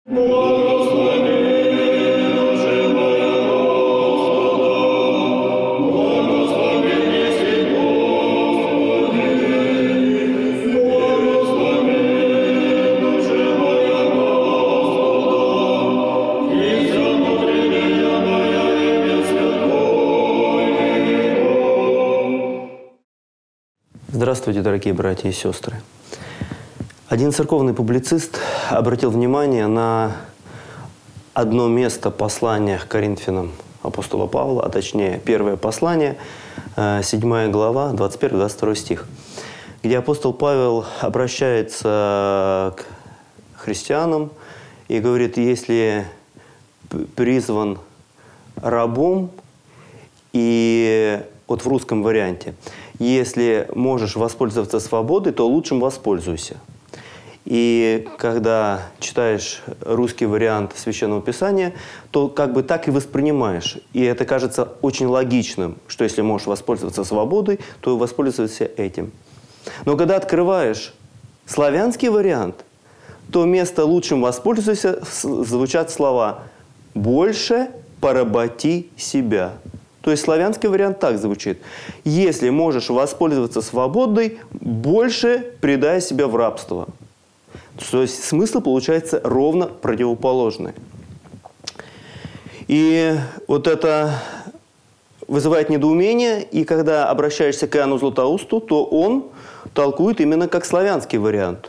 Здравствуйте, дорогие братья и сестры. Один церковный публицист обратил внимание на одно место послания к Коринфянам апостола Павла, а точнее первое послание, 7 глава, 21-22 стих, где апостол Павел обращается к христианам и говорит: если призван рабом, и вот в русском варианте, если можешь воспользоваться свободой, то лучшим воспользуйся. И когда читаешь русский вариант Священного Писания, то как бы так и воспринимаешь. И это кажется очень логичным, что если можешь воспользоваться свободой, то воспользуйся этим. Но когда открываешь славянский вариант, то вместо «лучшим воспользуйся» звучат слова «больше поработи себя». То есть славянский вариант так звучит: если можешь воспользоваться свободой, больше предай себя в рабство. То есть смысл получается ровно противоположный. И вот это вызывает недоумение, и когда обращаешься к Иоанну Златоусту, то он толкует именно как славянский вариант.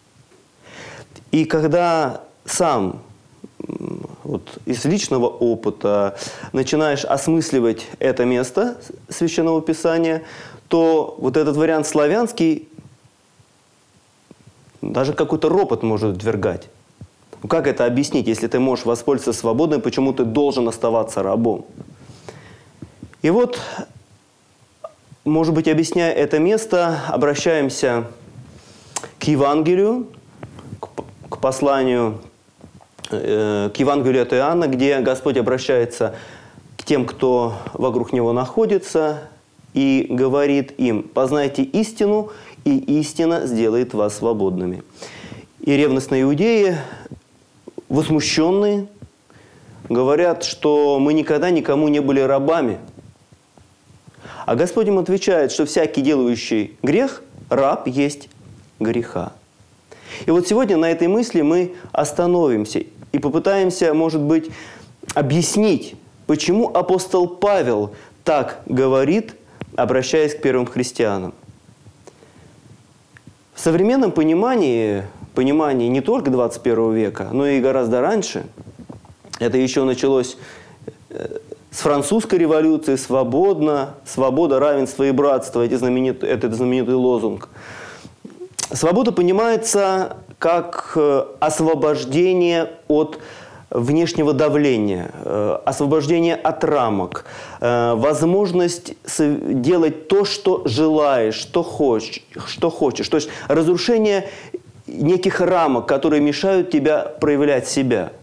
И когда сам вот из личного опыта начинаешь осмысливать это место Священного Писания, то вот этот вариант славянский даже какой-то ропот может ввергать. Ну как это объяснить, если ты можешь воспользоваться свободой, почему ты должен оставаться рабом? И вот, может быть, объясняя это место, обращаемся к Евангелию, к посланию, к Евангелию от Иоанна, где Господь обращается к тем, кто вокруг Него находится, и говорит им: «Познайте истину, и истина сделает вас свободными». И ревностные иудеи, возмущенные, говорят, что мы никогда никому не были рабами. А Господь им отвечает, что всякий, делающий грех, раб есть греха. И вот сегодня на этой мысли мы остановимся и попытаемся, может быть, объяснить, почему апостол Павел так говорит, обращаясь к первым христианам. В современном понимании не только 21 века, но и гораздо раньше, это еще началось с французской революции: свобода, равенство и братство, это знаменитый лозунг. Свобода понимается как освобождение от внешнего давления, освобождение от рамок, возможность делать то, что желаешь, что хочешь. То есть разрушение неких рамок, которые мешают тебе проявлять себя.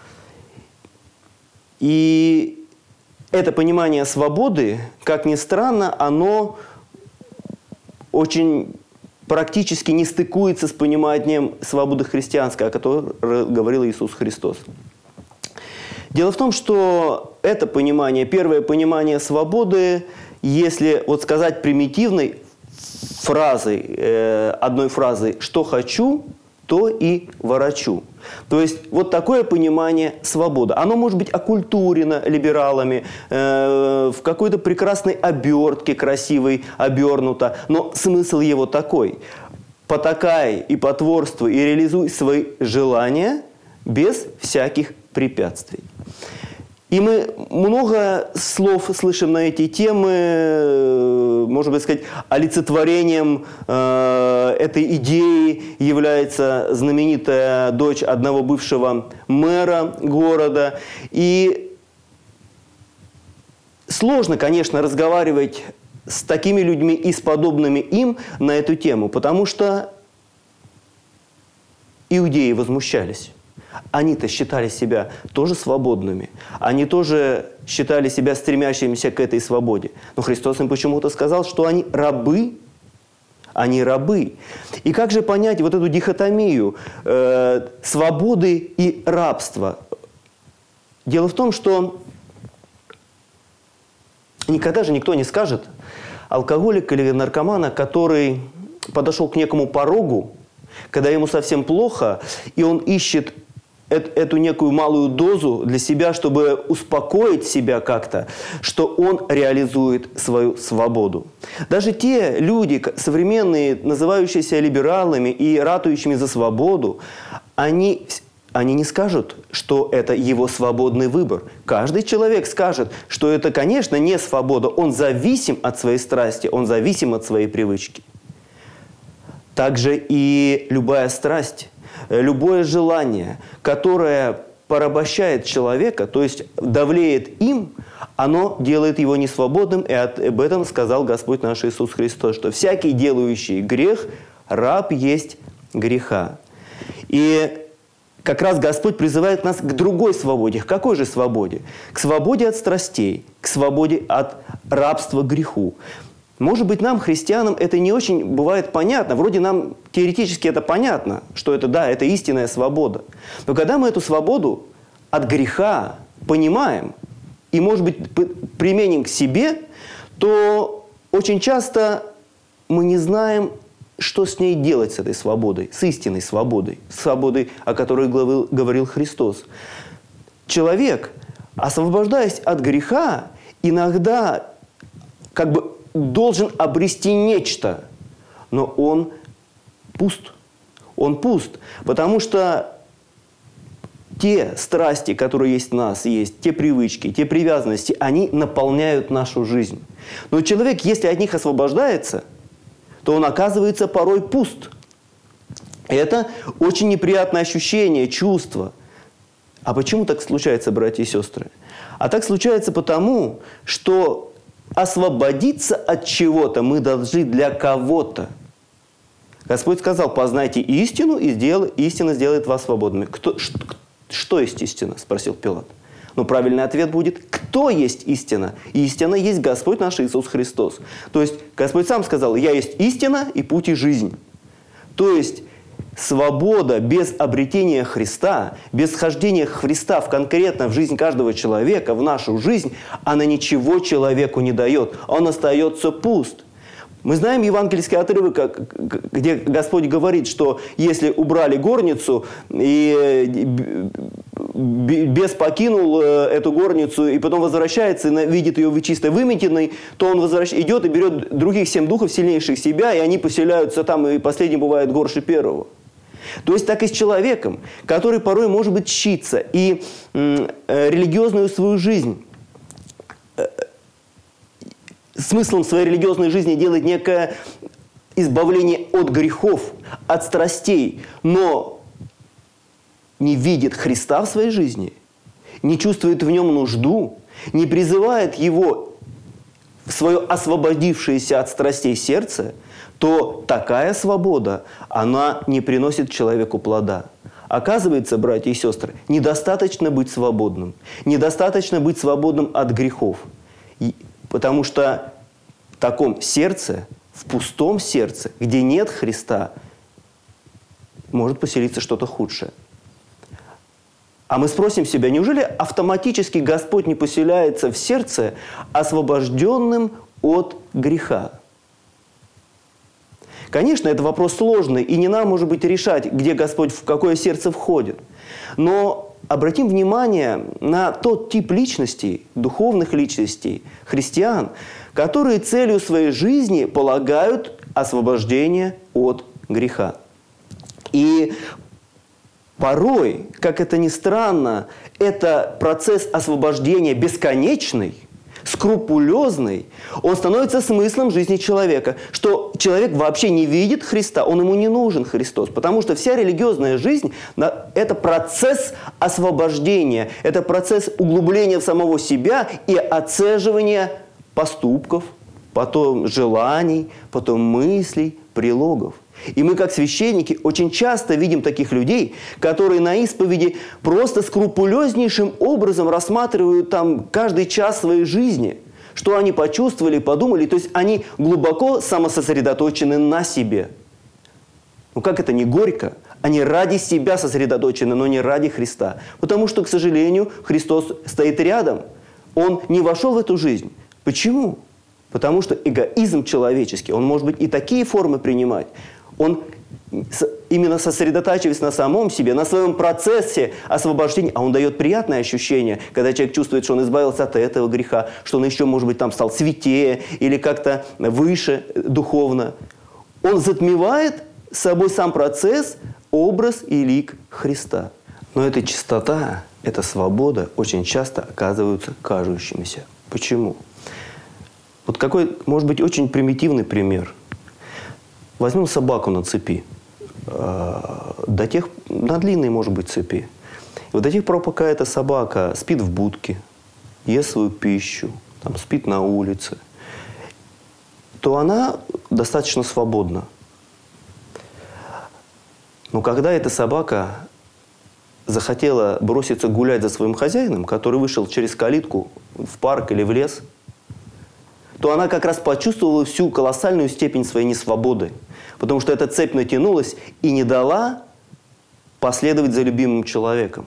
И это понимание свободы, как ни странно, оно очень практически не стыкуется с пониманием свободы христианской, о которой говорил Иисус Христос. Дело в том, что это понимание, первое понимание свободы, если вот сказать примитивной фразой, одной фразой «что хочу, то и ворочу». То есть вот такое понимание свободы. Оно может быть оккультурено либералами, в какой-то прекрасной обертке красивой обернуто, но смысл его такой: потакай и потворствуй и реализуй свои желания без всяких препятствий. И мы много слов слышим на эти темы, можно бы сказать, олицетворением этой идеи является знаменитая дочь одного бывшего мэра города. И сложно, конечно, разговаривать с такими людьми и с подобными им на эту тему, потому что иудеи возмущались. Они-то считали себя тоже свободными. Они тоже считали себя стремящимися к этой свободе. Но Христос им почему-то сказал, что они рабы. они рабы. И как же понять вот эту дихотомию свободы и рабства? Дело в том, что никогда же никто не скажет алкоголика или наркомана, который подошел к некому порогу, когда ему совсем плохо, и он ищет эту некую малую дозу для себя, чтобы успокоить себя как-то, что он реализует свою свободу. Даже те люди, современные, называющиеся либералами и ратующими за свободу, они не скажут, что это его свободный выбор. Каждый человек скажет, что это, конечно, не свобода. Он зависим от своей страсти, он зависим от своей привычки. Также и любая страсть, любое желание, которое порабощает человека, то есть давлеет им, оно делает его несвободным. И об этом сказал Господь наш Иисус Христос, что всякий, делающий грех, раб есть греха. И как раз Господь призывает нас к другой свободе. К какой же свободе? К свободе от страстей, к свободе от рабства к греху. Может быть, нам, христианам, это не очень бывает понятно. Вроде нам теоретически это понятно, что это, да, это истинная свобода. Но когда мы эту свободу от греха понимаем и, может быть, применим к себе, то очень часто мы не знаем, что с ней делать, с этой свободой, с истинной свободой, свободой, о которой говорил Христос. Человек, освобождаясь от греха, иногда как бы должен обрести нечто, но он пуст. Он пуст, потому что те страсти, которые есть в нас, есть те привычки, те привязанности, они наполняют нашу жизнь. Но человек, если от них освобождается, то он оказывается порой пуст. Это очень неприятное ощущение, чувство. А почему так случается, братья и сестры? А так случается потому, что освободиться от чего-то мы должны для кого-то. Господь сказал: познайте истину, и истина сделает вас свободными. Что есть истина? Спросил Пилат. Но правильный ответ будет: кто есть истина? Истина есть Господь наш Иисус Христос. То есть Господь сам сказал: я есть истина и путь и жизнь. То есть свобода без обретения Христа, без вхождения Христа конкретно в жизнь каждого человека, в нашу жизнь, она ничего человеку не дает. Он остается пуст. Мы знаем евангельский отрывок, где Господь говорит, что если убрали горницу, и бес покинул эту горницу, и потом возвращается, и видит ее чисто выметенной, то он идет и берет других 7 духов, сильнейших себя, и они поселяются там, и последний бывает горше первого. То есть так и с человеком, который порой может быть тщится и религиозную свою жизнь, смыслом своей религиозной жизни делает некое избавление от грехов, от страстей, но не видит Христа в своей жизни, не чувствует в нем нужду, не призывает его в свое освободившееся от страстей сердце, то такая свобода, она не приносит человеку плода. Оказывается, братья и сестры, недостаточно быть свободным. Недостаточно быть свободным от грехов. Потому что в таком сердце, в пустом сердце, где нет Христа, может поселиться что-то худшее. А мы спросим себя, неужели автоматически Господь не поселяется в сердце, освобожденным от греха? Конечно, это вопрос сложный, и не нам, может быть, решать, где Господь, в какое сердце входит. Но обратим внимание на тот тип личностей, духовных личностей, христиан, которые целью своей жизни полагают освобождение от греха. И порой, как это ни странно, это процесс освобождения бесконечный, скрупулезный, он становится смыслом жизни человека, что человек вообще не видит Христа, он ему не нужен Христос, потому что вся религиозная жизнь – это процесс освобождения, это процесс углубления в самого себя и отцеживания поступков, потом желаний, потом мыслей, прилогов. И мы, как священники, очень часто видим таких людей, которые на исповеди просто скрупулезнейшим образом рассматривают там каждый час своей жизни, что они почувствовали, подумали. То есть они глубоко самососредоточены на себе. Ну как это не горько? Они ради себя сосредоточены, но не ради Христа. Потому что, к сожалению, Христос стоит рядом. Он не вошел в эту жизнь. Почему? Потому что эгоизм человеческий, он может быть и такие формы принимать. Он именно сосредотачиваясь на самом себе, на своем процессе освобождения, а он дает приятное ощущение, когда человек чувствует, что он избавился от этого греха, что он еще, может быть, там стал святее или как-то выше духовно. Он затмевает собой сам процесс, образ и лик Христа. Но эта чистота, эта свобода очень часто оказываются кажущимися. Почему? Вот какой, может быть, очень примитивный пример. Возьмем собаку на цепи. На длинной, может быть, цепи. И вот до тех пор, пока эта собака спит в будке, ест свою пищу, там, спит на улице, то она достаточно свободна. Но когда эта собака захотела броситься гулять за своим хозяином, который вышел через калитку в парк или в лес, то она как раз почувствовала всю колоссальную степень своей несвободы. Потому что эта цепь натянулась и не дала последовать за любимым человеком.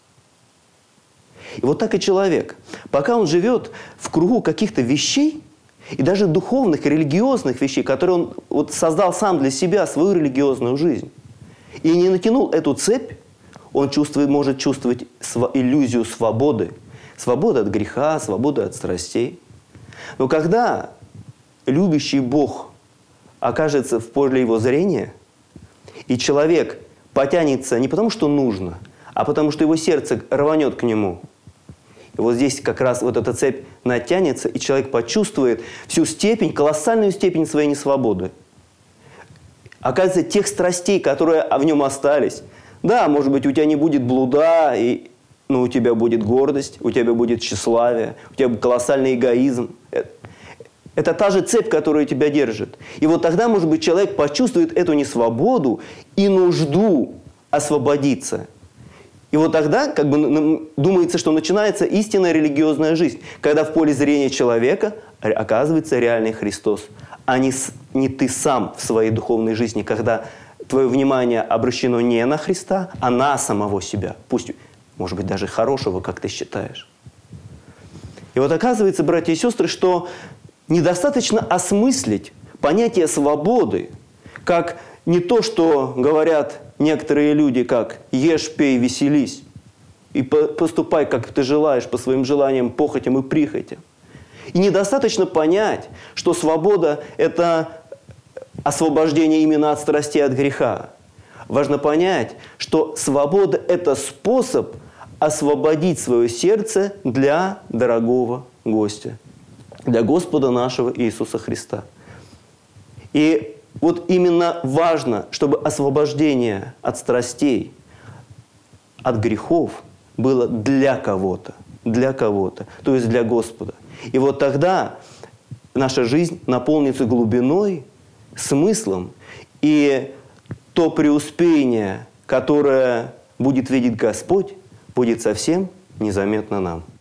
И вот так и человек. Пока он живет в кругу каких-то вещей, и даже духовных, религиозных вещей, которые он вот создал сам для себя, свою религиозную жизнь, и не натянул эту цепь, он может чувствовать иллюзию свободы. Свободы от греха, свободы от страстей. Но когда любящий Бог окажется в поле его зрения, и человек потянется не потому, что нужно, а потому, что его сердце рванет к нему, и вот здесь как раз вот эта цепь натянется, и человек почувствует всю степень, колоссальную степень своей несвободы. Оказывается, тех страстей, которые в нем остались. Да, может быть, у тебя не будет блуда, но у тебя будет гордость, у тебя будет тщеславие, у тебя будет колоссальный эгоизм. Это та же цепь, которая тебя держит. И вот тогда, может быть, человек почувствует эту несвободу и нужду освободиться. И вот тогда, как бы, думается, что начинается истинная религиозная жизнь, когда в поле зрения человека оказывается реальный Христос, а не ты сам в своей духовной жизни, когда твое внимание обращено не на Христа, а на самого себя. Пусть, может быть, даже хорошего, как ты считаешь. И вот оказывается, братья и сестры, что недостаточно осмыслить понятие свободы, как не то, что говорят некоторые люди, как «ешь, пей, веселись» и поступай, как ты желаешь, по своим желаниям, похотям и прихотям. И недостаточно понять, что свобода – это освобождение именно от страсти, от греха. Важно понять, что свобода – это способ освободить свое сердце для дорогого гостя, для Господа нашего Иисуса Христа. И вот именно важно, чтобы освобождение от страстей, от грехов было для кого-то, то есть для Господа. И вот тогда наша жизнь наполнится глубиной, смыслом, и то преуспеяние, которое будет видеть Господь, будет совсем незаметно нам.